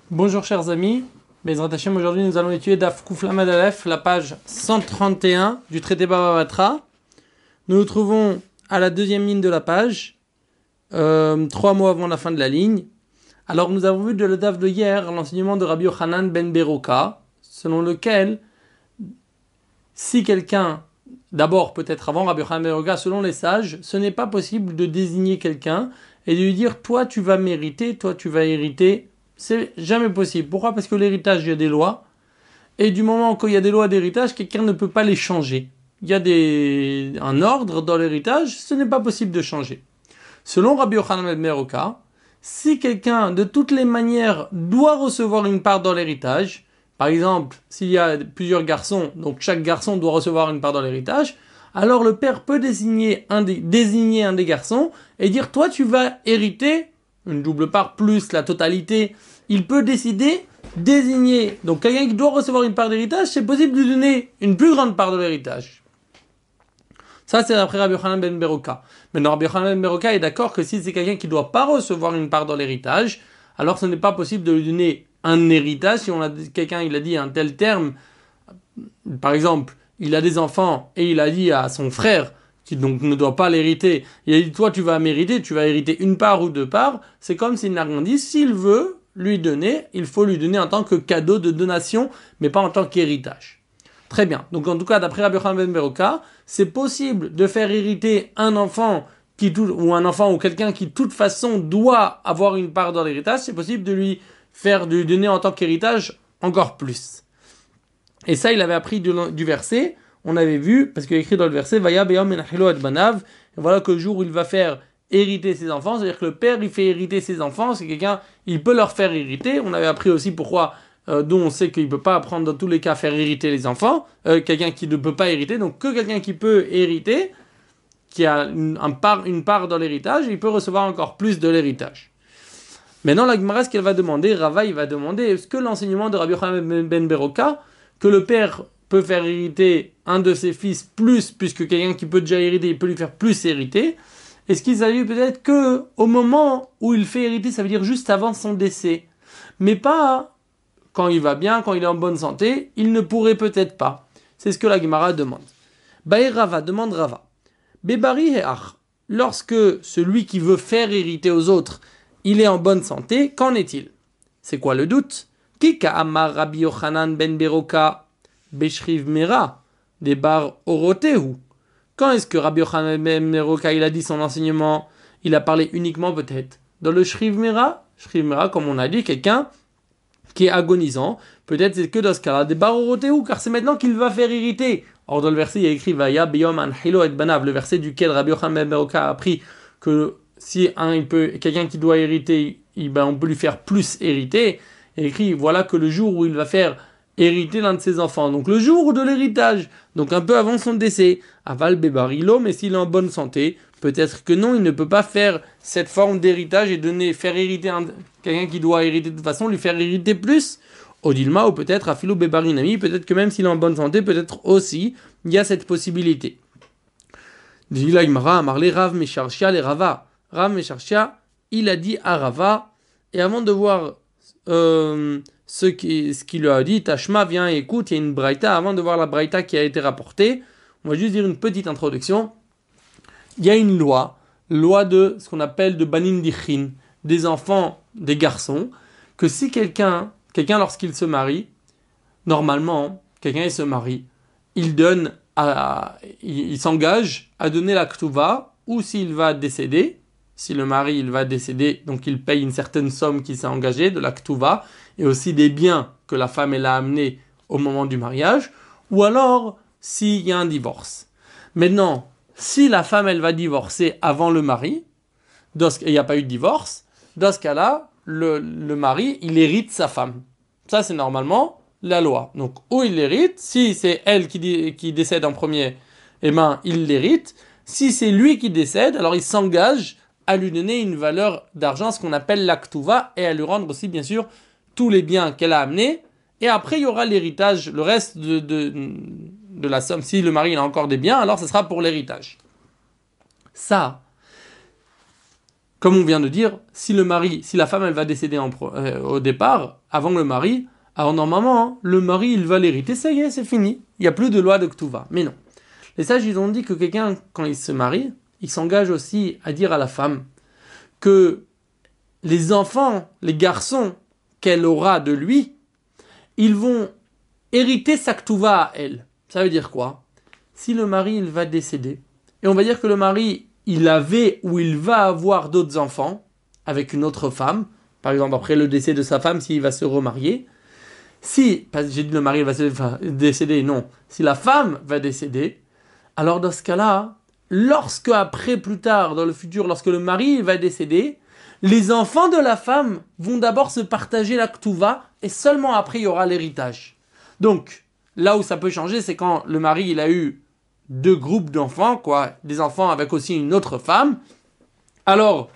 Bonjour chers amis, Bezrat Hashem, aujourd'hui nous allons étudier Daf Kuf Lamed Aleph, la page 131 du traité Baba Batra. Nous nous trouvons à la deuxième ligne de la page, 3 mots avant la fin de la ligne. Alors nous avons vu de le Daf de hier l'enseignement de Rabbi Yochanan ben Beroka, selon lequel si quelqu'un, d'abord peut-être avant Rabbi Yochanan ben Beroka, selon les sages, ce n'est pas possible de désigner quelqu'un et de lui dire toi tu vas mériter, toi tu vas hériter. C'est jamais possible. Pourquoi ? Parce que l'héritage, il y a des lois. Et du moment qu'il y a des lois d'héritage, quelqu'un ne peut pas les changer. Il y a un ordre dans l'héritage, ce n'est pas possible de changer. Selon Rabbi Yochanan ben Beroka, si quelqu'un, de toutes les manières, doit recevoir une part dans l'héritage, par exemple, s'il y a plusieurs garçons, donc chaque garçon doit recevoir une part dans l'héritage, alors le père peut désigner un des garçons et dire, toi tu vas hériter une double part plus la totalité. Il peut désigner, donc quelqu'un qui doit recevoir une part d'héritage, c'est possible de lui donner une plus grande part de l'héritage. Ça, c'est d'après Rabbi Yochanan ben Beroka. Maintenant, Rabbi Yochanan ben Beroka est d'accord que si c'est quelqu'un qui ne doit pas recevoir une part dans l'héritage, alors ce n'est pas possible de lui donner un héritage. Si quelqu'un il a dit un tel terme, par exemple, il a des enfants et il a dit à son frère, qui donc ne doit pas l'hériter, il a dit toi tu vas mériter, tu vas hériter une part ou deux parts, c'est comme s'il n'a rien dit. S'il veut lui donner, il faut lui donner en tant que cadeau de donation, mais pas en tant qu'héritage. Très bien, donc en tout cas d'après Rabbi Yochanan ben Beroka, c'est possible de faire hériter un enfant ou quelqu'un qui de toute façon doit avoir une part dans l'héritage, c'est possible de lui donner en tant qu'héritage encore plus. Et ça il avait appris du verset. On avait vu, parce qu'il est écrit dans le verset, Vaya beyom menachilo et banav, et voilà que le jour où il va faire hériter ses enfants, c'est-à-dire que le père, il fait hériter ses enfants, c'est quelqu'un, il peut leur faire hériter. On avait appris aussi pourquoi, d'où on sait qu'il ne peut pas apprendre dans tous les cas à faire hériter les enfants, quelqu'un qui ne peut pas hériter, donc que quelqu'un qui peut hériter, qui a une part dans l'héritage, il peut recevoir encore plus de l'héritage. Maintenant, la Gemara, ce qu'elle va demander, Rava, il va demander, est-ce que l'enseignement de Rabbi Yochanan ben Beroka, que le père peut faire hériter un de ses fils plus, puisque quelqu'un qui peut déjà hériter, il peut lui faire plus hériter. Est-ce qu'il s'agit peut-être que au moment où il fait hériter, ça veut dire juste avant son décès, mais pas quand il va bien, quand il est en bonne santé, il ne pourrait peut-être pas. C'est ce que la Gemara demande. Baï Rava, demande Rava. Bebari et Ach, lorsque celui qui veut faire hériter aux autres, il est en bonne santé, qu'en est-il ? C'est quoi le doute ? Kika Amar Rabbi Yochanan ben Beroka Beshriv Mera Debar Orotehu. Quand est-ce que Rabbi Yochanan ben Beroka il a dit son enseignement ? Il a parlé uniquement peut-être dans le Shriv Mera. Shriv Mera, comme on a dit, quelqu'un qui est agonisant. Peut-être c'est que dans ce cas-là, Debar Orotehu, car c'est maintenant qu'il va faire hériter. Or dans le verset il y a écrit Vaya Beyom Anhilo et Banav, le verset duquel Rabbi Yochanan ben Beroka a appris que si quelqu'un qui doit hériter, on peut lui faire plus hériter. Il écrit, voilà que le jour où il va faire hériter l'un de ses enfants, donc le jour de l'héritage, donc un peu avant son décès, aval bebarilo, mais s'il est en bonne santé, peut-être que non, il ne peut pas faire cette forme d'héritage et faire hériter quelqu'un qui doit hériter de toute façon, lui faire hériter plus, odilma, ou peut-être afilo bebarinami, peut-être que même s'il est en bonne santé, peut-être aussi, il y a cette possibilité. Dit Gemara, Amarle Rav Mesharshia les Rava. Rav Mesharshia, il a dit à Rava, et avant de voir ce qu'il lui a dit, Tashma, viens et écoute, il y a une braïta, avant de voir la braïta qui a été rapportée, on va juste dire une petite introduction. Il y a une loi de ce qu'on appelle de Banin Dichin, des enfants, des garçons, que si quelqu'un lorsqu'il se marie, normalement, quelqu'un il se marie, il s'engage à donner la ktuva, ou s'il va décéder, si le mari il va décéder, donc il paye une certaine somme qu'il s'est engagé, de la ktuva, et aussi des biens que la femme elle a amenés au moment du mariage, ou alors s'il y a un divorce. Maintenant, si la femme elle va divorcer avant le mari, et il n'y a pas eu de divorce, dans ce cas-là, le mari il hérite sa femme. Ça c'est normalement la loi. Donc, où il l'hérite, si c'est elle qui décède en premier, eh ben, il l'hérite. Si c'est lui qui décède, alors il s'engage à lui donner une valeur d'argent, ce qu'on appelle l'aktuva, et à lui rendre aussi, bien sûr, tous les biens qu'elle a amenés. Et après, il y aura l'héritage, le reste de la somme. Si le mari il a encore des biens, alors ce sera pour l'héritage. Ça, comme on vient de dire, si la femme elle va décéder au départ, avant le mari, alors normalement, hein, le mari il va l'hériter, ça y est, c'est fini. Il n'y a plus de loi de Ktuva. Mais non. Les sages, ils ont dit que quelqu'un, quand il se marie, il s'engage aussi à dire à la femme que les enfants, les garçons qu'elle aura de lui, ils vont hériter sa Ktuva à elle. Ça veut dire quoi? Si le mari il va décéder, et on va dire que le mari il avait ou il va avoir d'autres enfants avec une autre femme, par exemple après le décès de sa femme, s'il va se remarier, parce que j'ai dit le mari va décéder, non, si la femme va décéder, alors dans ce cas-là, lorsque après, plus tard, dans le futur, lorsque le mari va décéder, les enfants de la femme vont d'abord se partager la Ktuva, et seulement après il y aura l'héritage. Donc, là où ça peut changer, c'est quand le mari il a eu deux groupes d'enfants, des enfants avec aussi une autre femme. Alors,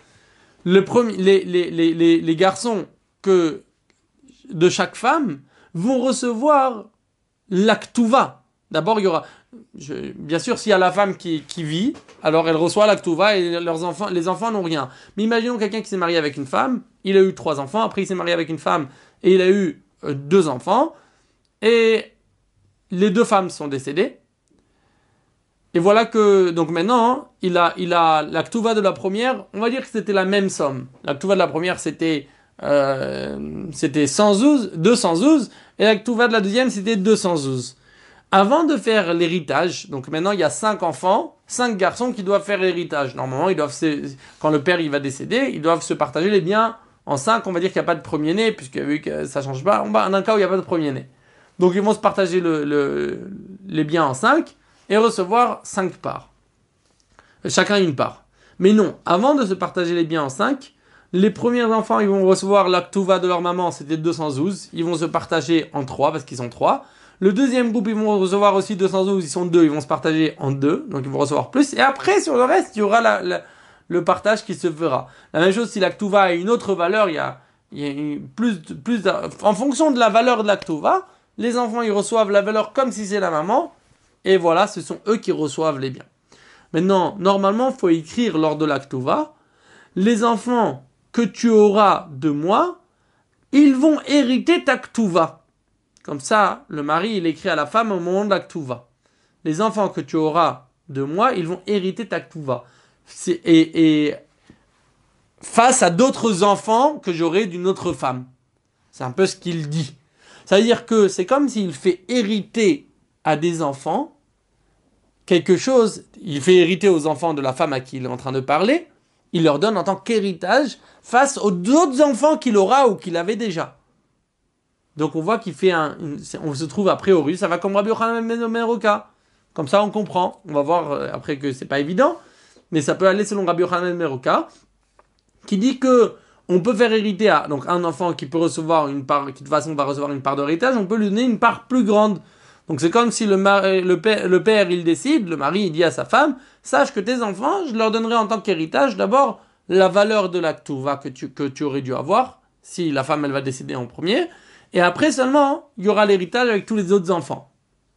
les garçons de chaque femme vont recevoir la Ktuva. D'abord, il y aura, bien sûr, s'il y a la femme qui vit, alors elle reçoit la Ktuva et les enfants n'ont rien. Mais imaginons quelqu'un qui s'est marié avec une femme, il a eu 3 enfants, après il s'est marié avec une femme et il a eu 2 enfants, et les 2 femmes sont décédées. Et voilà que, donc maintenant, il a la Ktuva de la première, on va dire que c'était la même somme. La Ktuva de la première, c'était 212, et la Ktuva de la deuxième, c'était 212. Avant de faire l'héritage, donc maintenant il y a 5 enfants, 5 garçons qui doivent faire l'héritage. Normalement, quand le père il va décéder, ils doivent se partager les biens en 5. On va dire qu'il n'y a pas de premier-né, puisque vu que ça ne change pas, on va en un cas où il n'y a pas de premier-né. Donc ils vont se partager les biens en 5 et recevoir 5 parts. Chacun une part. Mais non, avant de se partager les biens en 5, les premiers enfants ils vont recevoir la Ktuva de leur maman, c'était 212. Ils vont se partager en 3 parce qu'ils sont 3. Le deuxième groupe, ils vont recevoir aussi 212, ils sont 2, ils vont se partager en 2, donc ils vont recevoir plus. Et après, sur le reste, il y aura le partage qui se fera. La même chose, si la Ktuva a une autre valeur, il y a en fonction de la valeur de la Ktuva, les enfants, ils reçoivent la valeur comme si c'est la maman, et voilà, ce sont eux qui reçoivent les biens. Maintenant, normalement, il faut écrire lors de la Ktuva, les enfants que tu auras de moi, ils vont hériter ta Ktuva. Comme ça, le mari, il écrit à la femme au moment de la Ktuva. Les enfants que tu auras de moi, ils vont hériter ta Ktuva. Et face à d'autres enfants que j'aurai d'une autre femme. C'est un peu ce qu'il dit. C'est-à-dire que c'est comme s'il fait hériter à des enfants quelque chose, il fait hériter aux enfants de la femme à qui il est en train de parler, il leur donne en tant qu'héritage face aux autres enfants qu'il aura ou qu'il avait déjà. Donc on voit qu'il fait on se trouve a priori, ça va comme Rabbi Yochanan ben Meroka. Comme ça on comprend. On va voir après que c'est pas évident, mais ça peut aller selon Rabbi Yochanan ben Meroka, qui dit que on peut faire hériter à donc un enfant qui peut recevoir une part, qui de toute façon va recevoir une part d'héritage, on peut lui donner une part plus grande. Donc c'est comme si le père il décide, le mari il dit à sa femme, sache que tes enfants, je leur donnerai en tant qu'héritage d'abord la valeur de la Ktuva que tu aurais dû avoir, si la femme elle va décéder en premier. Et après seulement, il y aura l'héritage avec tous les autres enfants.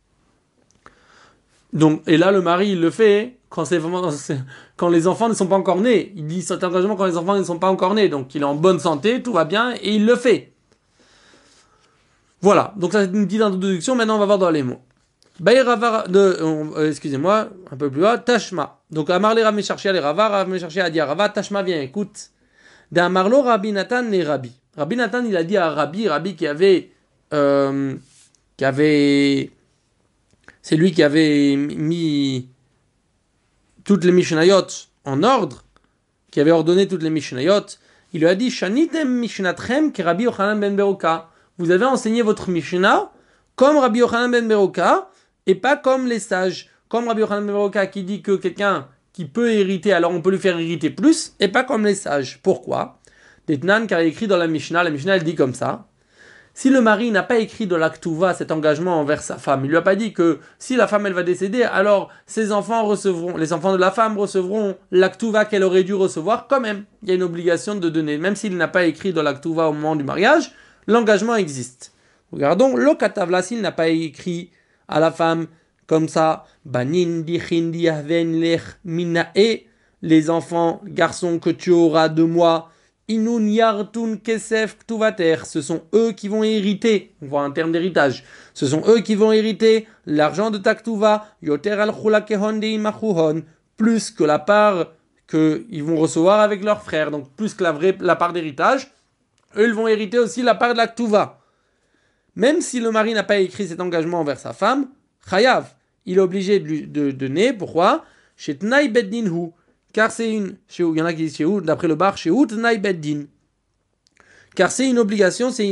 Donc, et là, le mari, il le fait quand les enfants ne sont pas encore nés. Il dit cet engagement quand les enfants ne sont pas encore nés. Donc, il est en bonne santé, tout va bien, et il le fait. Voilà. Donc, ça, c'est une petite introduction. Maintenant, on va voir dans les mots. Excusez-moi, un peu plus bas. Tashma. Donc, Amar les Rav Mesharshia les Rava, Rav Mesharshia a dit à Rava, Tashma, viens, écoute. D'Amarlo Rabbi Nathan les Rabbi. Rabbi Nathan, il a dit à Rabbi qui avait, c'est lui qui avait mis toutes les Mishnayot en ordre, qui avait ordonné toutes les Mishnayot. Il lui a dit, Shanitem Mishnatchem ki Rabbi Yochanan ben Beroka. Vous avez enseigné votre Mishnah comme Rabbi Yochanan ben Beroka et pas comme les sages. Comme Rabbi Yochanan ben Beroka qui dit que quelqu'un qui peut hériter, alors on peut lui faire hériter plus, et pas comme les sages. Pourquoi? Detnan, car il écrit dans la Mishnah elle dit comme ça. Si le mari n'a pas écrit de la Ktuva cet engagement envers sa femme, il lui a pas dit que si la femme elle va décéder, alors les enfants de la femme recevront la Ktuva qu'elle aurait dû recevoir quand même. Il y a une obligation de donner, même s'il n'a pas écrit de la Ktuva au moment du mariage, l'engagement existe. Regardons, lo katavla, s'il n'a pas écrit à la femme comme ça, banin dichin diaven lech minae les enfants, garçons que tu auras de moi, inun yartun kesef ktuvater, ce sont eux qui vont hériter, on voit un terme d'héritage, ce sont eux qui vont hériter l'argent de ta ktuva, yoter al chulakehon de imachuhon, plus que la part qu'ils vont recevoir avec leurs frères, donc plus que la part d'héritage, eux ils vont hériter aussi la part de la ktuva. Même si le mari n'a pas écrit cet engagement envers sa femme, chayav, il est obligé de donner, pourquoi? Chez Tnaï Beddin Hu, car c'est une, il y en a qui disent chez Hu, d'après le bar, chez Hu Tnaï Beddin. Car c'est une obligation, c'est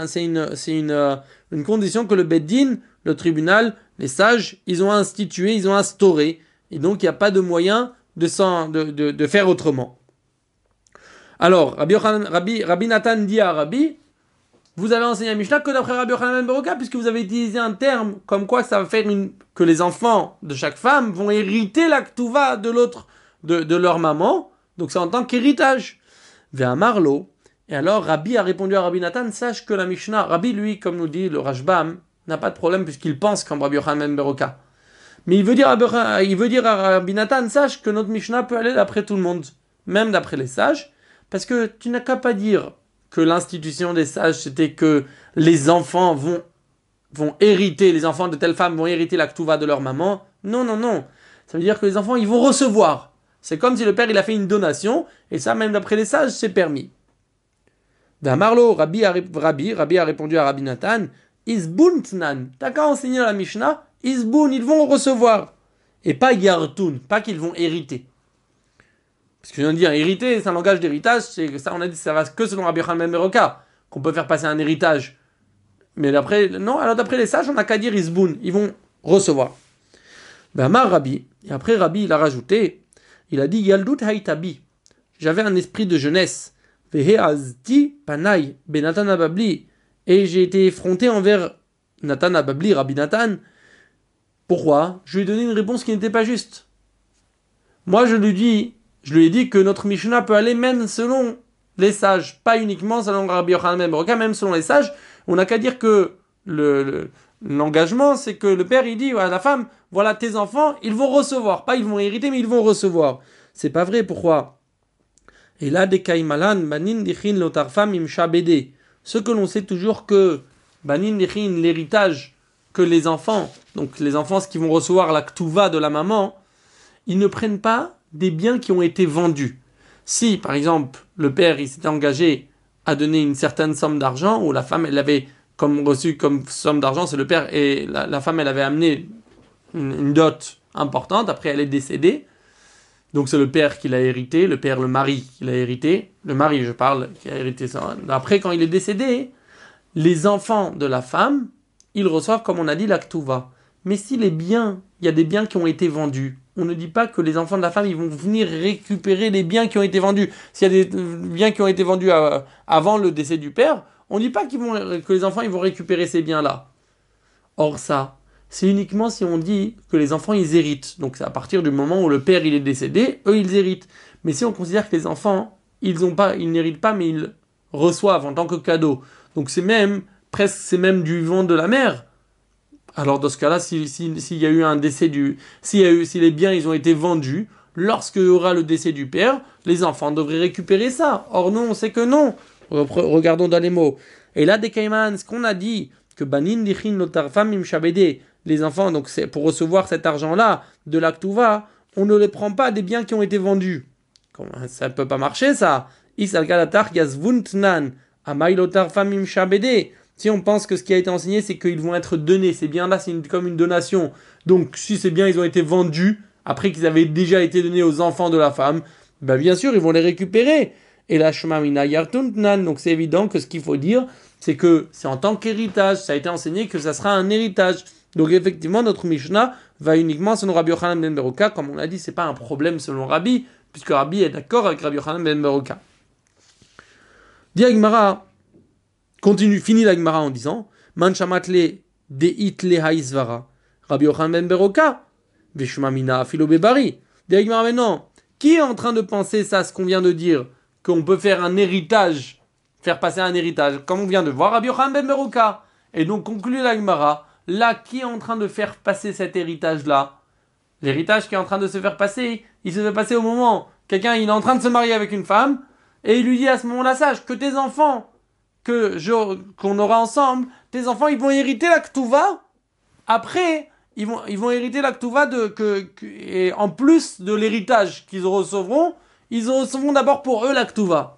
une condition que le Beddin, le tribunal, les sages, ils ont institué, ils ont instauré. Et donc il n'y a pas de moyen de faire autrement. Alors, Rabbi Nathan dit à Rabbi, vous avez enseigné à Mishnah que d'après Rabbi Yochanan ben Beroka, puisque vous avez utilisé un terme comme quoi ça va faire que les enfants de chaque femme vont hériter la ktuva de l'autre, de leur maman, donc c'est en tant qu'héritage. Vers Marlo. Et alors Rabbi a répondu à Rabbi Nathan, sache que la Mishnah, Rabbi lui, comme nous dit le Rashbam, n'a pas de problème puisqu'il pense comme Rabbi Yochanan ben Beroka. Mais il veut dire à Rabbi Nathan, sache que notre Mishnah peut aller d'après tout le monde, même d'après les sages, parce que tu n'as qu'à pas dire que l'institution des sages, c'était que les enfants vont hériter, les enfants de telle femme vont hériter la ktuva de leur maman. Non. Ça veut dire que les enfants, ils vont recevoir. C'est comme si le père, il a fait une donation, et ça, même d'après les sages, c'est permis. D'un Marlo, Rabbi a répondu à Rabbi Nathan, Isbuntnan, t'as qu'à enseigner la Mishnah, Isbun, ils vont recevoir. Et pas Yartun, pas qu'ils vont hériter. Parce que je viens de dire, hériter, c'est un langage d'héritage, c'est ça, on a dit, ça va que selon Rabbi Yochanan ben Beroka, qu'on peut faire passer un héritage. Mais d'après les sages, on n'a qu'à dire Isbun, ils vont recevoir. Ben, Amar Rabbi, et après Rabbi, il a rajouté, il a dit, Yaldut haïtabi, j'avais un esprit de jeunesse, Veheazti panai, ben Nathan Ababli, et j'ai été effronté envers Nathan Ababli, Rabbi Nathan. Pourquoi? Je lui ai donné une réponse qui n'était pas juste. Moi, je lui ai dit que notre Mishnah peut aller même selon les sages, pas uniquement selon Rabbi Yochanan ben Beroka, même selon les sages. On n'a qu'à dire que l'engagement, c'est que le père, il dit à la femme, voilà tes enfants, ils vont recevoir. Pas ils vont hériter, mais ils vont recevoir. C'est pas vrai, pourquoi? Et là, des kaimalan, banin dichin lotarfam imsha bede. Ce que l'on sait toujours que banin dichin, l'héritage que les enfants, donc les enfants, ce qui vont recevoir la ktuva de la maman, ils ne prennent pas des biens qui ont été vendus. Si, par exemple, le père il s'était engagé à donner une certaine somme d'argent, ou la femme elle avait reçu comme somme d'argent, c'est le père, et la femme elle avait amené une dot importante, après elle est décédée, donc c'est le père qui l'a hérité, le mari qui l'a hérité, le mari je parle, qui a hérité ça. Après quand il est décédé, les enfants de la femme, ils reçoivent comme on a dit la ktuva. Mais si il y a des biens qui ont été vendus, on ne dit pas que les enfants de la femme ils vont venir récupérer les biens qui ont été vendus. S'il y a des biens qui ont été vendus avant le décès du père, on ne dit pas que les enfants ils vont récupérer ces biens-là. Or ça, c'est uniquement si on dit que les enfants ils héritent. Donc c'est à partir du moment où le père il est décédé, eux ils héritent. Mais si on considère que les enfants ils n'héritent pas mais ils reçoivent en tant que cadeau. Donc c'est même du vivant de la mère. Alors dans ce cas-là, s'il y a eu un décès si les biens ils ont été vendus, lorsque y aura le décès du père, les enfants devraient récupérer ça. Or non, on sait que non. Regardons dans les mots. Et là, des Caïmans, ce qu'on a dit, que banin dichin lotarfam imshabede, les enfants, donc c'est pour recevoir cet argent-là de la ktuva, on ne les prend pas des biens qui ont été vendus. Ça ne peut pas marcher ça. Isal galatar yazvuntnan amay lotarfam imshabede. Si on pense que ce qui a été enseigné, c'est qu'ils vont être donnés, ces biens-là, c'est comme une donation. Donc, si ces biens, ils ont été vendus, après qu'ils avaient déjà été donnés aux enfants de la femme, ben bien sûr, ils vont les récupérer. Et la shmamina yartuntnan, donc c'est évident que ce qu'il faut dire, c'est que c'est en tant qu'héritage, ça a été enseigné que ça sera un héritage. Donc, effectivement, notre Mishnah va uniquement selon Rabbi Yochanan ben Beroka, comme on l'a dit, c'est pas un problème selon Rabbi, puisque Rabbi est d'accord avec Rabbi Yochanan ben Beroka. Dit Agmara, finit la Gemara en disant Man shamatle deit le haisvara Rabbi Yochanan ben Beroka veshmamina filo bebari. Dit la Gemara maintenant, qui est en train de penser ça, ce qu'on vient de dire, qu'on peut faire un héritage, faire passer un héritage, comme on vient de voir Rabbi Yochanan ben Beroka. Et donc conclut la Gemara, là, qui est en train de faire passer cet héritage-là? L'héritage qui est en train de se faire passer, il se fait passer au moment quelqu'un il est en train de se marier avec une femme, et il lui dit à ce moment-là, sache que tes enfants, qu'on aura ensemble, tes enfants ils vont hériter la Ktuva, après, ils vont hériter la Ktuva et en plus de l'héritage qu'ils recevront, ils recevront d'abord pour eux la Ktuva.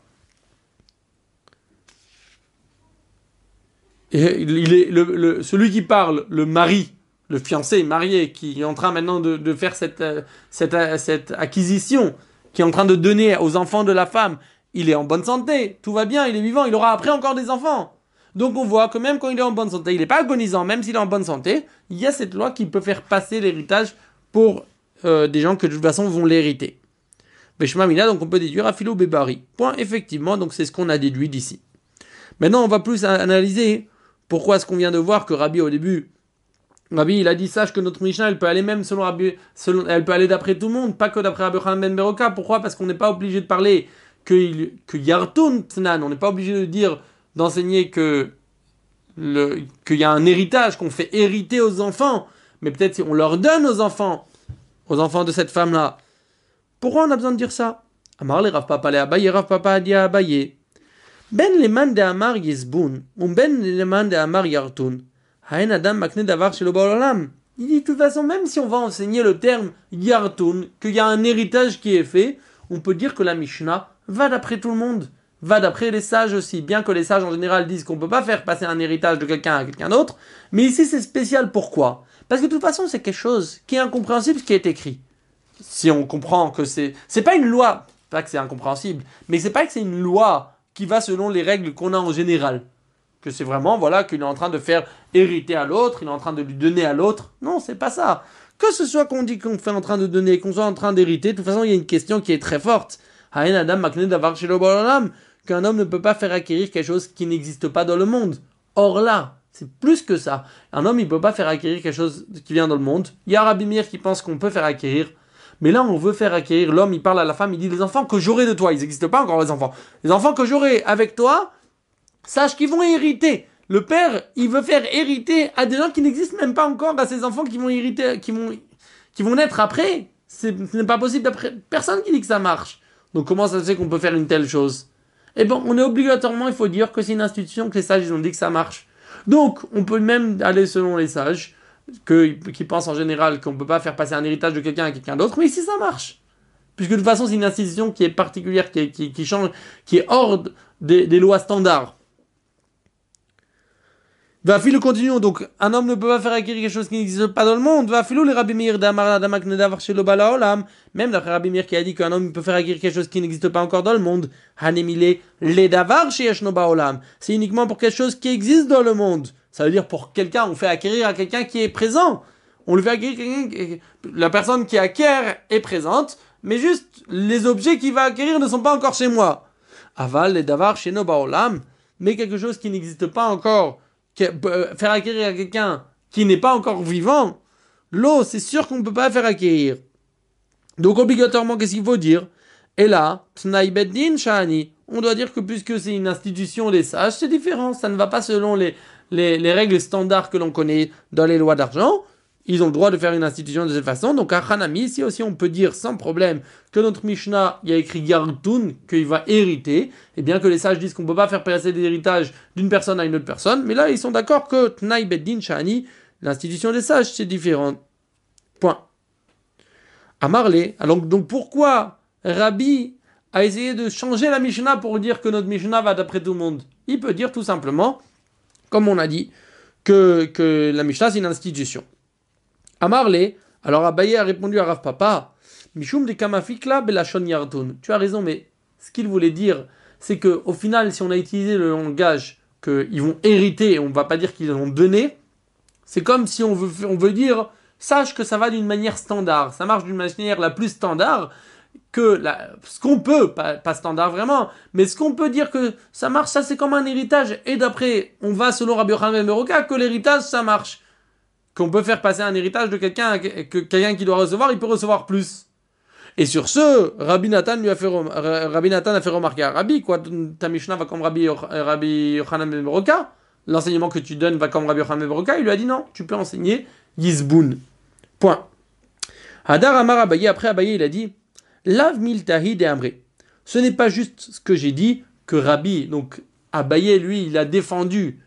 Et celui qui parle, le mari, le fiancé marié, qui est en train maintenant de faire cette acquisition, qui est en train de donner aux enfants de la femme, il est en bonne santé, tout va bien, il est vivant, il aura après encore des enfants. Donc on voit que même quand il est en bonne santé, il n'est pas agonisant, même s'il est en bonne santé, il y a cette loi qui peut faire passer l'héritage pour des gens que de toute façon vont l'hériter. Beshma Mina, donc on peut déduire Afilo Bebari. Point, effectivement, donc c'est ce qu'on a déduit d'ici. Maintenant on va plus analyser pourquoi est-ce qu'on vient de voir que Rabbi au début, Rabbi il a dit sache que notre Mishnah elle peut aller même selon Rabbi, elle peut aller d'après tout le monde, pas que d'après Rabbi Yochanan ben Beroka. Pourquoi? Parce qu'on n'est pas obligé de parler que Yartun Tnan, on n'est pas obligé de dire d'enseigner qu'il y a un héritage qu'on fait hériter aux enfants, mais peut-être si on leur donne aux enfants de cette femme-là. Pourquoi on a besoin de dire ça? Amar le Rav Papa le Abaye, Rav Papa a dit à Abaye, ben le man de Amar Yizbun, ou ben le man de Amar Yartun, haen adam makne davar shelo ba'olam. Il dit de toute façon, même si on va enseigner le terme Yartun, qu'il y a un héritage qui est fait, on peut dire que la Mishnah va d'après tout le monde, va d'après les sages aussi, bien que les sages en général disent qu'on ne peut pas faire passer un héritage de quelqu'un à quelqu'un d'autre, mais ici c'est spécial, pourquoi? Parce que de toute façon c'est quelque chose qui est incompréhensible ce qui est écrit. Si on comprend que c'est pas une loi, pas que c'est incompréhensible, mais c'est pas que c'est une loi qui va selon les règles qu'on a en général. Que c'est vraiment, voilà, qu'il est en train de faire hériter à l'autre, il est en train de lui donner à l'autre. Non, c'est pas ça. Que ce soit qu'on dit qu'on fait en train de donner, qu'on soit en train d'hériter, de toute façon il y a une question qui est très forte. Haen adam makne davar shelo ba'olam, qu'un homme ne peut pas faire acquérir quelque chose qui n'existe pas dans le monde. Or là, c'est plus que ça. Un homme, il ne peut pas faire acquérir quelque chose qui vient dans le monde. Il y a Rabbi Meir qui pense qu'on peut faire acquérir. Mais là, on veut faire acquérir. L'homme, il parle à la femme, il dit, les enfants que j'aurai de toi, ils n'existent pas encore, les enfants. Les enfants que j'aurai avec toi, sache qu'ils vont hériter. Le père, il veut faire hériter à des gens qui n'existent même pas encore, à ces enfants qui vont hériter, qui vont naître après. Ce n'est pas possible d'après. Personne qui dit que ça marche. Donc comment ça se fait qu'on peut faire une telle chose? Eh bien, on est obligatoirement, il faut dire que c'est une institution, que les sages ils ont dit que ça marche. Donc, on peut même aller selon les sages, qui pensent en général qu'on ne peut pas faire passer un héritage de quelqu'un à quelqu'un d'autre, mais ici ça marche. Puisque de toute façon, c'est une institution qui est particulière, qui change, qui est hors des lois standards. Va filo continuons, donc un homme ne peut pas faire acquérir quelque chose qui n'existe pas dans le monde. Va filo les Rabbi Meir d'Amar Damak Nedavar Shelo Balaolam. Même d'après Rabbi Meir qui a dit qu'un homme peut faire acquérir quelque chose qui n'existe pas encore dans le monde. Hanemile le Davar Sheyeshno Baolam. C'est uniquement pour quelque chose qui existe dans le monde. Ça veut dire pour quelqu'un, on fait acquérir à quelqu'un qui est présent. On lui fait acquérir la personne qui acquiert est présente, mais juste les objets qu'il va acquérir ne sont pas encore chez moi. Aval le Davar Sheyno Baolam. Mais quelque chose qui n'existe pas encore. Faire acquérir à quelqu'un qui n'est pas encore vivant, l'eau, c'est sûr qu'on ne peut pas faire acquérir. Donc, obligatoirement, qu'est-ce qu'il faut dire? Et là, Tnai Beddin Shani, on doit dire que puisque c'est une institution des sages, c'est différent. Ça ne va pas selon les règles standards que l'on connaît dans les lois d'argent. Ils ont le droit de faire une institution de cette façon. Donc, à Hanami, ici aussi, on peut dire sans problème que notre Mishnah, il y a écrit Yartun, qu'il va hériter. Et bien que les sages disent qu'on ne peut pas faire passer des héritages d'une personne à une autre personne. Mais là, ils sont d'accord que Tnai Beddin Shani, l'institution des sages, c'est différent. Point. Amarle, alors donc pourquoi Rabbi a essayé de changer la Mishnah pour dire que notre Mishnah va d'après tout le monde? Il peut dire tout simplement, comme on a dit, que la Mishnah, c'est une institution. Amarle, alors Abaye a répondu à Rav Papa, Mishum de Kamafikla Belashon Yartun. Tu as raison, mais ce qu'il voulait dire, c'est qu'au final, si on a utilisé le langage qu'ils vont hériter, on ne va pas dire qu'ils vont donner, c'est comme si on veut dire, sache que ça va d'une manière standard, ça marche d'une manière la plus standard, ce qu'on peut, pas standard vraiment, mais ce qu'on peut dire que ça marche, ça c'est comme un héritage, et d'après, on va selon Rabbi Yochanan ben Beroka, que l'héritage ça marche. Qu'on peut faire passer un héritage de quelqu'un qui doit recevoir, il peut recevoir plus. Et sur ce, Rabbi Nathan a fait remarquer à Rabbi, quoi, ta Mishnah va comme Rabbi Yochanan ben Beroka, l'enseignement que tu donnes va comme Rabbi Yochanan ben Beroka, il lui a dit non, tu peux enseigner Yizbun. Point. Hadar Amar Abaye, après Abaye il a dit, Lav miltahi de amré. Ce n'est pas juste ce que j'ai dit, que Rabbi, donc Abaye, lui, il a défendu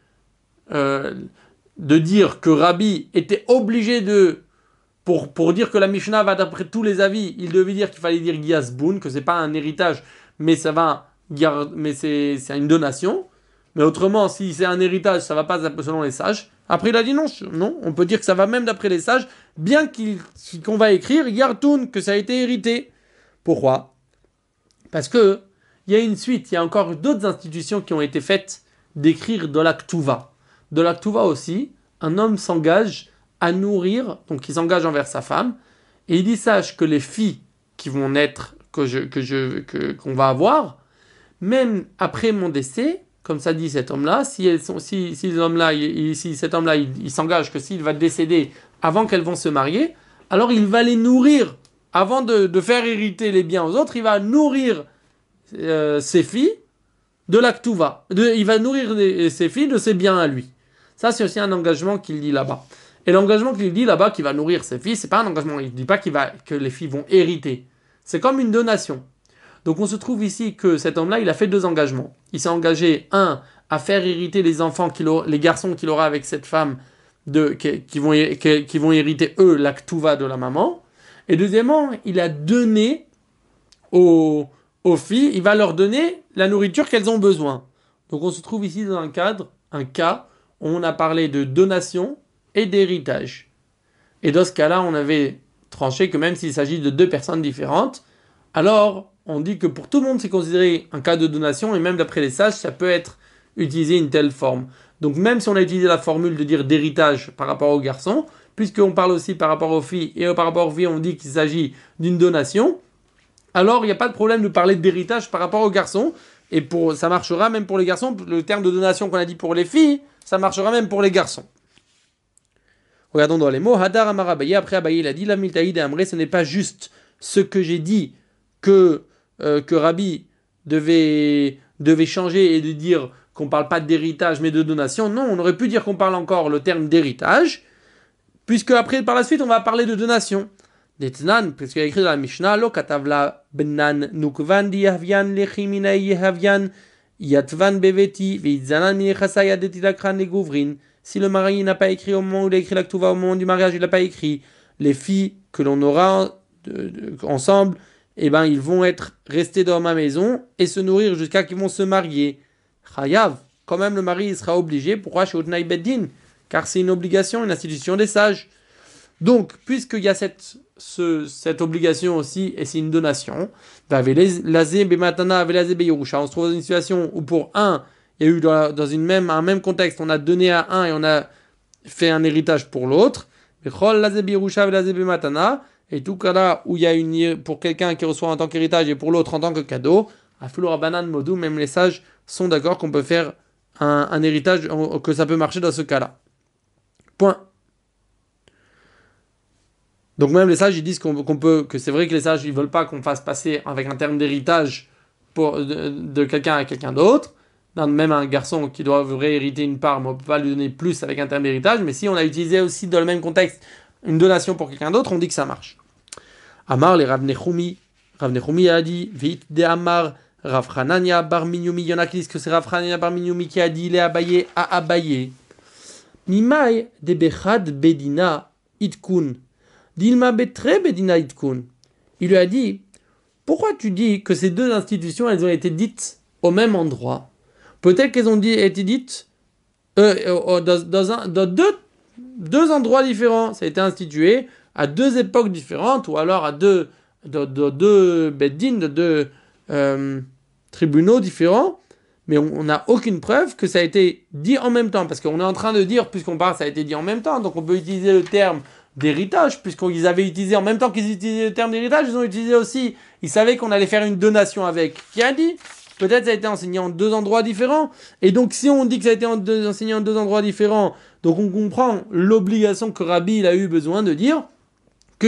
de dire que Rabbi était obligé de, pour dire que la Mishnah va d'après tous les avis, il devait dire qu'il fallait dire Yasboun, que c'est pas un héritage, mais ça va, mais c'est une donation. Mais autrement, si c'est un héritage, ça va pas selon les sages. Après, il a dit non, non, on peut dire que ça va même d'après les sages, bien qu'on va écrire Yartoun, que ça a été hérité. Pourquoi? Parce que il y a une suite, il y a encore d'autres institutions qui ont été faites d'écrire de la Ktuva. De la Ktuva aussi, un homme s'engage à nourrir, donc il s'engage envers sa femme, et il dit sache que les filles qui vont naître, qu'on va avoir, même après mon décès, comme ça dit cet homme-là, si cet homme-là, il s'engage que s'il va décéder avant qu'elles vont se marier, alors il va les nourrir avant de faire hériter les biens aux autres, il va nourrir ses filles de la Ktuva. Il va nourrir ses filles de ses biens à lui. Ça, c'est aussi un engagement qu'il dit là-bas. Et l'engagement qu'il dit là-bas, qu'il va nourrir ses filles, c'est pas un engagement. Il ne dit pas que les filles vont hériter. C'est comme une donation. Donc on se trouve ici que cet homme-là, il a fait deux engagements. Il s'est engagé, un, à faire hériter les enfants, les garçons qu'il aura avec cette femme, qui vont hériter, eux, la Ktuva de la maman. Et deuxièmement, il a donné aux filles, il va leur donner la nourriture qu'elles ont besoin. Donc on se trouve ici dans un cas où on a parlé de donation et d'héritage. Et dans ce cas-là, on avait tranché que même s'il s'agit de deux personnes différentes, alors on dit que pour tout le monde, c'est considéré un cas de donation, et même d'après les sages, ça peut être utilisé une telle forme. Donc même si on a utilisé la formule de dire d'héritage par rapport aux garçons, puisqu'on parle aussi par rapport aux filles, et par rapport aux filles, on dit qu'il s'agit d'une donation, alors il n'y a pas de problème de parler d'héritage par rapport aux garçons, et ça marchera même pour les garçons. Le terme de donation qu'on a dit pour les filles, ça marchera même pour les garçons. Regardons dans les mots. Hadar Amar Abaye, après Abaye il a dit, la miltaïd et Amré, ce n'est pas juste ce que j'ai dit que Rabbi devait changer et de dire qu'on ne parle pas d'héritage mais de donation. Non, on aurait pu dire qu'on parle encore le terme d'héritage, puisque après, par la suite, on va parler de donation. D'Etnan, parce qu'il y a écrit dans la Mishnah, Lo katavla benan nukvan di yahvian lechimina yehavyan yatvan beveti veitzanan minechasaya detilakran legouvrin. Si le mari n'a pas écrit au moment où il a écrit la Ktuva, au moment du mariage, il n'a pas écrit, les filles que l'on aura ensemble, eh ben, ils vont être restés dans ma maison et se nourrir jusqu'à qu'ils vont se marier. Chayav, quand même le mari il sera obligé. Pourquoi chez Otnaï Beddin? Car c'est une obligation, une institution des sages. Donc, puisqu'il y a cette obligation aussi, et c'est une donation, on se trouve dans une situation où pour un, il y a eu dans un même contexte, on a donné à un et on a fait un héritage pour l'autre. Et tout cas là où il y a pour quelqu'un qui reçoit en tant qu'héritage et pour l'autre en tant que cadeau, même les sages sont d'accord qu'on peut faire un héritage, que ça peut marcher dans ce cas-là. Point. Donc même les sages ils disent que c'est vrai que les sages ils veulent pas qu'on fasse passer avec un terme d'héritage de quelqu'un à quelqu'un d'autre. Même un garçon qui doit hériter une part, mais on ne peut pas lui donner plus avec un terme d'héritage. Mais si on a utilisé aussi dans le même contexte une donation pour quelqu'un d'autre, on dit que ça marche. Amar les Rav Nechumi a dit Vit de Amar Rav Hanania bar Minyoumi. Il y en a qui disent que c'est Rav Hanania bar Minyoumi qui a dit les Abaye à Abaye. Mimai de Bechad Bedina Itkun. Dilma Betre Bedina Itkun. Il lui a dit pourquoi tu dis que ces deux institutions elles ont été dites au même endroit? Peut-être qu'elles ont été dites dans deux endroits différents. Ça a été institué à deux époques différentes ou alors à deux beddin, de deux tribunaux différents. Mais on n'a aucune preuve que ça a été dit en même temps. Parce qu'on est en train de dire, puisqu'on parle, ça a été dit en même temps. Donc on peut utiliser le terme d'héritage, puisqu'ils avaient utilisé, en même temps qu'ils utilisaient le terme d'héritage, ils ont utilisé aussi, ils savaient qu'on allait faire une donation avec. Qui a dit? Peut-être ça a été enseigné en deux endroits différents. Et donc si on dit que ça a été enseigné en deux endroits différents, donc on comprend l'obligation que Rabbi il a eu besoin de dire que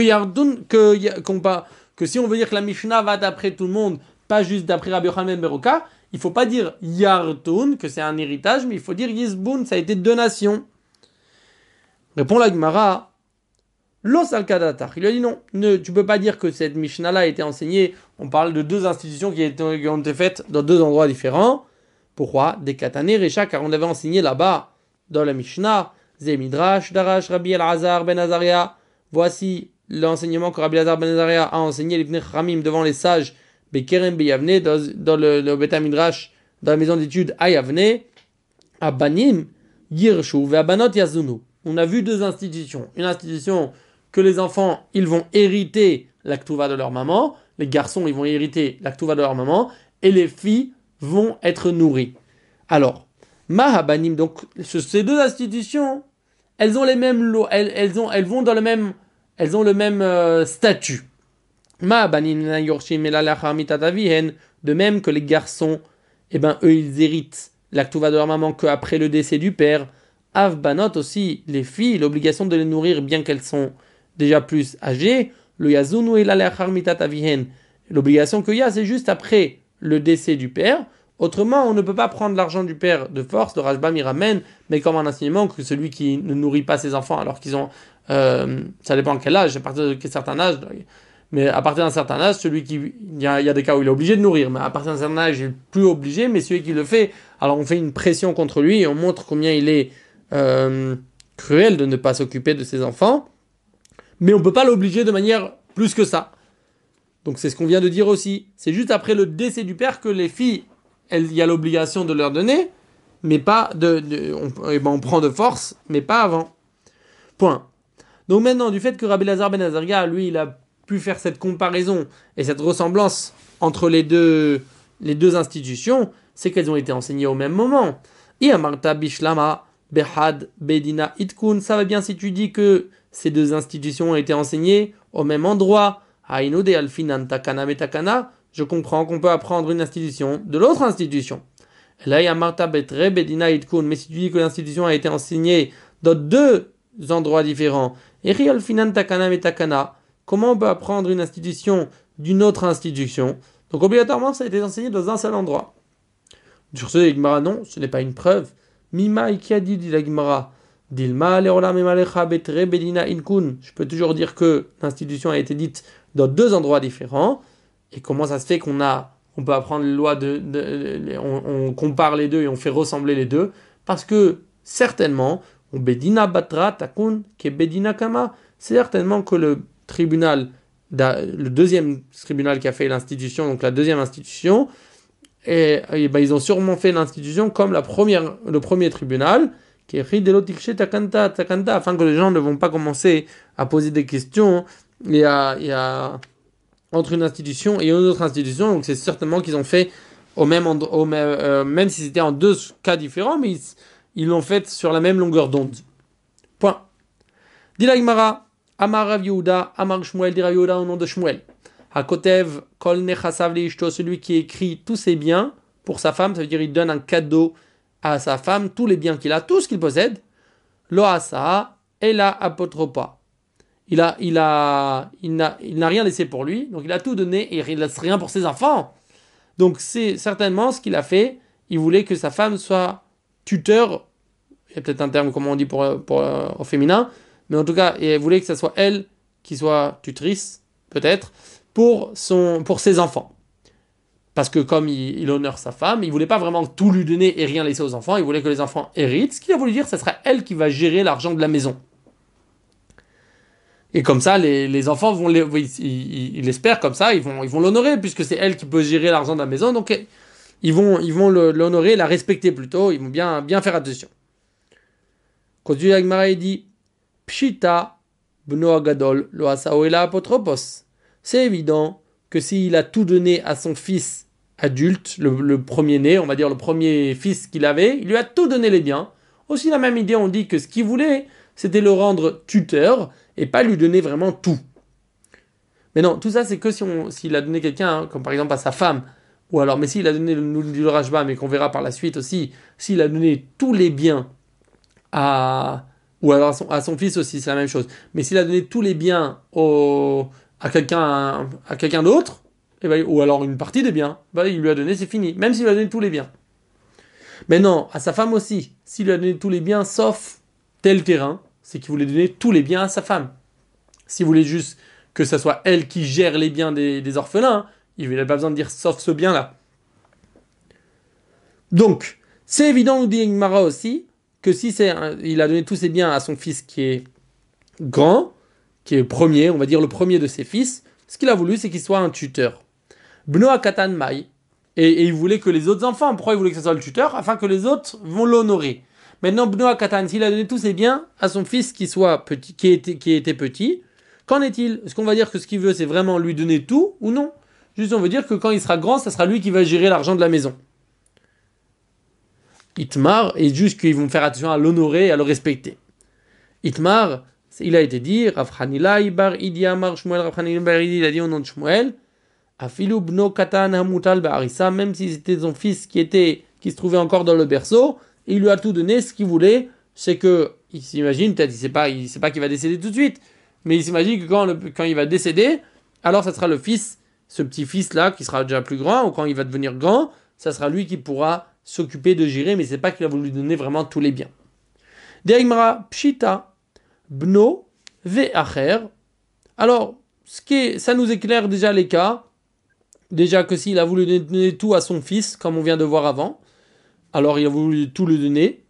si on veut dire que la Mishnah va d'après tout le monde, pas juste d'après Rabbi Yochanan ben Beroka, il faut pas dire Yardun, que c'est un héritage, mais il faut dire Yisbun, ça a été donation. Répond la Gemara, Los al-Kadatar. Il lui a dit non, tu peux pas dire que cette Mishnah-là a été enseignée. On parle de deux institutions qui ont été faites dans deux endroits différents. Pourquoi? Des Katané Recha, car on avait enseigné là-bas, dans la Mishnah, Zemidrash, Darash, Rabbi El-Azar, Ben Azaria. Voici l'enseignement que Rabbi El-Azar, Ben Azaria a enseigné les Ramim devant les sages, Bekerem Beyavne, dans le Beth Midrash, dans la maison d'études à Yavne, à Banim, Yirshu, Ve'abanot Yazunu. On a vu deux institutions. Une institution que les enfants, ils vont hériter la Ktuva de leur maman, les garçons, ils vont hériter la Ktuva de leur maman, et les filles vont être nourries. Alors, Mahabanim, donc ces deux institutions, elles ont les mêmes elles vont dans le même, elles ont le même statut. Mahabanim yorshim de même que les garçons, eh ben eux ils héritent la Ktuva de leur maman qu'après le décès du père. Avbanot aussi, les filles, l'obligation de les nourrir bien qu'elles sont déjà plus âgées. Le yazunu et l'alechar mitatavihen. L'obligation qu'il y a, c'est juste après le décès du père. Autrement, on ne peut pas prendre l'argent du père de force. Le Rashbam y ramène, mais comme un enseignement que celui qui ne nourrit pas ses enfants alors qu'ils ont, ça dépend de quel âge, à partir d'un certain âge. Mais à partir d'un certain âge, il y a des cas où il est obligé de nourrir, mais à partir d'un certain âge, il n'est plus obligé. Mais celui qui le fait, alors on fait une pression contre lui et on montre combien il est cruel de ne pas s'occuper de ses enfants. Mais on ne peut pas l'obliger de manière plus que ça. Donc c'est ce qu'on vient de dire aussi. C'est juste après le décès du père que les filles, il y a l'obligation de leur donner, mais pas on prend de force, mais pas avant. Point. Donc maintenant, du fait que Rabbi Lazar ben Azaria, lui, il a pu faire cette comparaison et cette ressemblance entre les deux institutions, c'est qu'elles ont été enseignées au même moment. Iamarta bishlama behad bedina itkun, ça va bien si tu dis que ces deux institutions ont été enseignées au même endroit. Hainu de alfinan takana metakana, je comprends qu'on peut apprendre une institution de l'autre institution. Là, Iamarta betre bedina itkun, mais si tu dis que l'institution a été enseignée dans deux endroits différents, eri alfinan takana metakana, comment on peut apprendre une institution d'une autre institution? Donc obligatoirement, ça a été enseigné dans un seul endroit. Sur ce, l'Igmara, non, ce n'est pas une preuve. Mima ikiadi dit l'Igmara. Dilma leolam emalecha betre bedina inkun. Je peux toujours dire que l'institution a été dite dans deux endroits différents. Et comment ça se fait on peut apprendre les lois on compare les deux et on fait ressembler les deux? Parce que certainement, on bedina batra takun ke bedina kama. C'est certainement que le deuxième tribunal qui a fait l'institution, donc la deuxième institution, et ben ils ont sûrement fait l'institution comme le premier tribunal, qui est takanta, afin que les gens ne vont pas commencer à poser des questions entre une institution et une autre institution. Donc c'est certainement qu'ils ont fait même si c'était en deux cas différents, mais ils l'ont fait sur la même longueur d'onde. Point. Dit la Gemara, Amar Rav Yehuda, Amar Shmuel, dit Rav Yehuda au nom de Shmuel. Hakotev kol nechasav leishto, celui qui écrit tous ses biens pour sa femme, ça veut dire il donne un cadeau à sa femme, tous les biens qu'il a, tout ce qu'il possède. Lo asa et la apotropa. Il n'a rien laissé pour lui, donc il a tout donné et il ne laisse rien pour ses enfants. Donc c'est certainement ce qu'il a fait. Il voulait que sa femme soit tuteur. Il y a peut-être un terme, comment on dit au féminin, mais en tout cas, il voulait que ce soit elle qui soit tutrice, peut-être, pour ses enfants. Parce que comme il honore sa femme, il voulait pas vraiment tout lui donner et rien laisser aux enfants, il voulait que les enfants héritent. Ce qu'il a voulu dire, ce sera elle qui va gérer l'argent de la maison. Et comme ça, les enfants il espère comme ça, ils vont l'honorer, puisque c'est elle qui peut gérer l'argent de la maison, donc ils vont l'honorer, la respecter plutôt, ils vont bien faire attention. Continue la Gemara, il dit Pshita bno agadol lo asao ela apotropos. C'est évident que s'il a tout donné à son fils adulte, le premier-né, on va dire le premier fils qu'il avait, il lui a tout donné les biens. Aussi la même idée, on dit que ce qu'il voulait, c'était le rendre tuteur et pas lui donner vraiment tout. Mais non, tout ça c'est que s'il a donné quelqu'un, hein, comme par exemple à sa femme, ou alors, mais s'il a donné le Rashba, mais qu'on verra par la suite aussi, s'il a donné tous les biens ou alors à son fils aussi, c'est la même chose. Mais s'il a donné tous les biens à quelqu'un d'autre, ou alors une partie des biens, il lui a donné, c'est fini. Même s'il lui a donné tous les biens. Mais non, à sa femme aussi. S'il lui a donné tous les biens, sauf tel terrain, c'est qu'il voulait donner tous les biens à sa femme. Si vous voulez juste que ce soit elle qui gère les biens des orphelins, il n'a pas besoin de dire sauf ce bien-là. Donc, c'est évident, nous dit Mara aussi, que si il a donné tous ses biens à son fils qui est grand, qui est le premier, on va dire le premier de ses fils, ce qu'il a voulu, c'est qu'il soit un tuteur. Bno Akatan Mai. Et il voulait que les autres enfants, pourquoi il voulait que ce soit le tuteur? Afin que les autres vont l'honorer. Maintenant, Bno Akatan, s'il a donné tous ses biens à son fils qui soit petit, qui était petit, qu'en est-il? Est-ce qu'on va dire que ce qu'il veut, c'est vraiment lui donner tout ou non? Juste, on veut dire que quand il sera grand, ça sera lui qui va gérer l'argent de la maison. Itmar, et juste qu'ils vont faire attention à l'honorer et à le respecter. Itmar, il a été dit, Rav Hanila Ibar Idi Amar Shmuel, Rav Hanila Ibar Idi, il a dit au nom de Shmuel, Afilu Bno Katan Hamutal Ba'arissa, même si c'était son fils qui se trouvait encore dans le berceau, il lui a tout donné, ce qu'il voulait, c'est que, il s'imagine, peut-être il sait pas qu'il va décéder tout de suite, mais il s'imagine que quand il va décéder, alors ça sera le fils, ce petit-fils-là, qui sera déjà plus grand, ou quand il va devenir grand, ça sera lui qui pourra s'occuper de gérer, mais c'est pas qu'il a voulu lui donner vraiment tous les biens. Derigmara Pshita, Bno, Ve'acher. Alors, ça nous éclaire déjà les cas. Déjà que s'il a voulu donner tout à son fils, comme on vient de voir avant, alors il a voulu tout lui donner.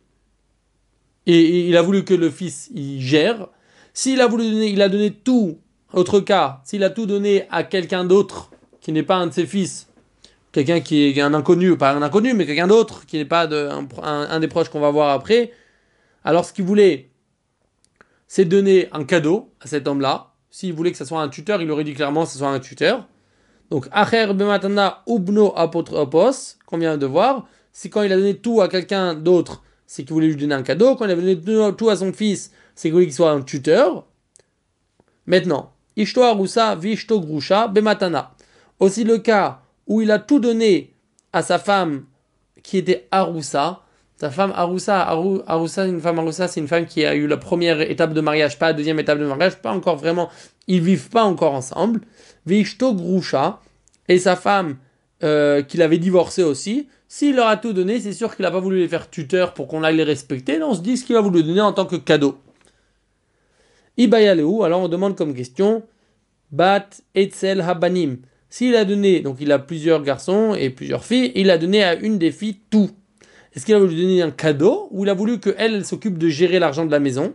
Et il a voulu que le fils il gère. S'il a voulu donner, il a donné tout. Autre cas, s'il a tout donné à quelqu'un d'autre qui n'est pas un de ses fils, quelqu'un qui est un inconnu, pas un inconnu, mais quelqu'un d'autre qui n'est pas un des proches qu'on va voir après, alors ce qu'il voulait, c'est donner un cadeau à cet homme-là. S'il voulait que ce soit un tuteur, il aurait dit clairement que ce soit un tuteur. Donc, Acher Bematana Ubno Apotropos, qu'on vient de voir, c'est quand il a donné tout à quelqu'un d'autre, c'est qu'il voulait lui donner un cadeau. Quand il a donné tout à son fils, c'est qu'il voulait qu'il soit un tuteur. Maintenant, Ishto Arusa Vishto Grusha Bematana. Aussi le cas où il a tout donné à sa femme qui était Arusa. Sa femme Arusa, une femme Arusa, c'est une femme qui a eu la première étape de mariage, pas la deuxième étape de mariage, pas encore vraiment, ils vivent pas encore ensemble. Vishto Grusha, et sa femme qu'il avait divorcée aussi, s'il leur a tout donné, c'est sûr qu'il n'a pas voulu les faire tuteurs pour qu'on aille les respecter, non, on se dit ce qu'il a voulu donner en tant que cadeau. Ibayaleu, alors on demande comme question, Bat Etzel Habanim. S'il a donné, donc il a plusieurs garçons et plusieurs filles, il a donné à une des filles tout. Est-ce qu'il a voulu donner un cadeau ou il a voulu qu'elle s'occupe de gérer l'argent de la maison?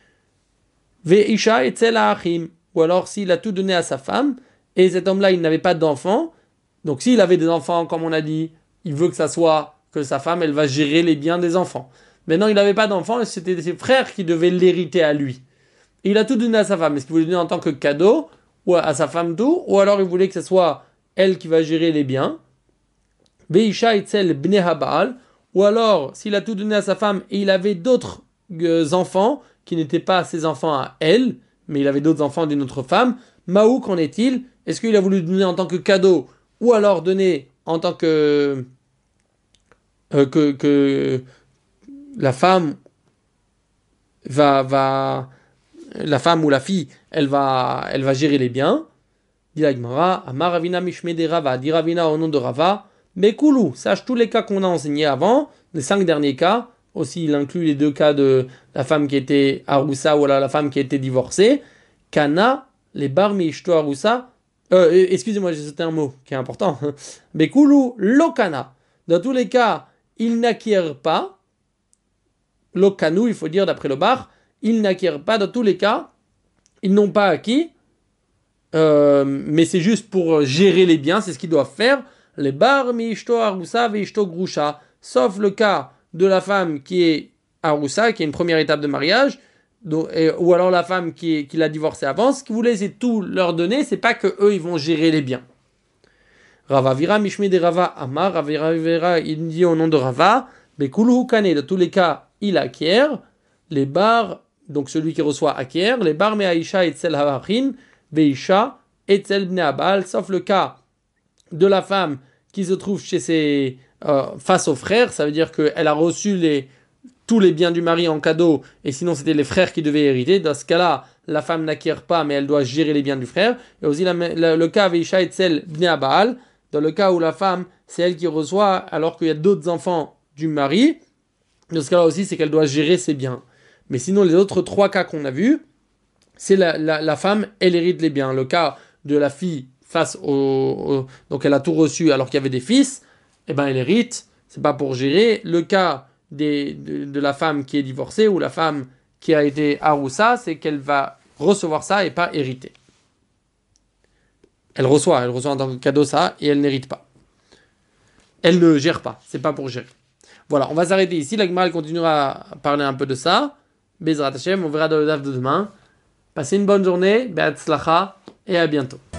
Ve'isha etzel ha'achim. Ou alors s'il a tout donné à sa femme et cet homme-là il n'avait pas d'enfants, donc s'il avait des enfants comme on a dit, il veut que ça soit que sa femme elle va gérer les biens des enfants. Maintenant il n'avait pas d'enfants et c'était ses frères qui devaient l'hériter à lui. Et il a tout donné à sa femme. Est-ce qu'il voulait donner en tant que cadeau ou à sa femme tout, ou alors il voulait que ce soit elle qui va gérer les biens? Ve'isha etzel bnei haba'al. Ou alors, s'il a tout donné à sa femme et il avait d'autres enfants qui n'étaient pas ses enfants à elle, mais il avait d'autres enfants d'une autre femme, Maou, qu'en est-il? Est-ce qu'il a voulu donner en tant que cadeau ou alors donner en tant que la femme la femme ou la fille, elle va gérer les biens? Dit la Gemara, Amar Ravina Mishme de Rava, dit Ravina au nom de Rava, mais Koulou, sache tous les cas qu'on a enseignés avant, les 5 derniers cas, aussi il inclut les 2 cas de la femme qui était Aroussa ou la femme qui était divorcée, Kana, les bar Mishto Aroussa, excusez-moi, j'ai sauté un mot qui est important, mais Koulou, Lokana, dans tous les cas, ils n'acquièrent pas, Lokanou, il faut dire d'après le bar, ils n'acquièrent pas, dans tous les cas, ils n'ont pas acquis, mais c'est juste pour gérer les biens, c'est ce qu'ils doivent faire. Les bar mishto arusa veishto grusha, sauf le cas de la femme qui est arusa, qui est une première étape de mariage, ou alors la femme qui l'a divorcé avant. Ce qu'ils voulaient, c'est tout leur donner, c'est pas que eux ils vont gérer les biens. Rava vira mishme de Rava amar, Rava il dit au nom de Rava, bekulu kane, de tous les cas il acquiert, les bar, donc celui qui reçoit acquiert, les bar me aisha etzel havachin, veisha etzel bnei abal, sauf le cas de la femme qui se trouve chez face aux frères, ça veut dire qu'elle a reçu tous les biens du mari en cadeau, et sinon c'était les frères qui devaient hériter. Dans ce cas-là, la femme n'acquiert pas, mais elle doit gérer les biens du frère. Et aussi le cas Veisha Etzel Bnei Abal, dans le cas où la femme, c'est elle qui reçoit, alors qu'il y a d'autres enfants du mari. Dans ce cas-là aussi, c'est qu'elle doit gérer ses biens. Mais sinon, les autres 3 cas qu'on a vus, c'est la femme, elle hérite les biens. Le cas de la fille face donc elle a tout reçu alors qu'il y avait des fils, eh ben elle hérite, c'est pas pour gérer. Le cas de la femme qui est divorcée ou la femme qui a été aroussa, c'est qu'elle va recevoir ça et pas hériter. Elle reçoit en tant que cadeau ça et elle n'hérite pas. Elle ne gère pas, c'est pas pour gérer. Voilà, on va s'arrêter ici. La Gemara continuera à parler un peu de ça. Bezrat Hashem, on verra dans le DAF de demain. Passez une bonne journée, be'atzlacha et à bientôt.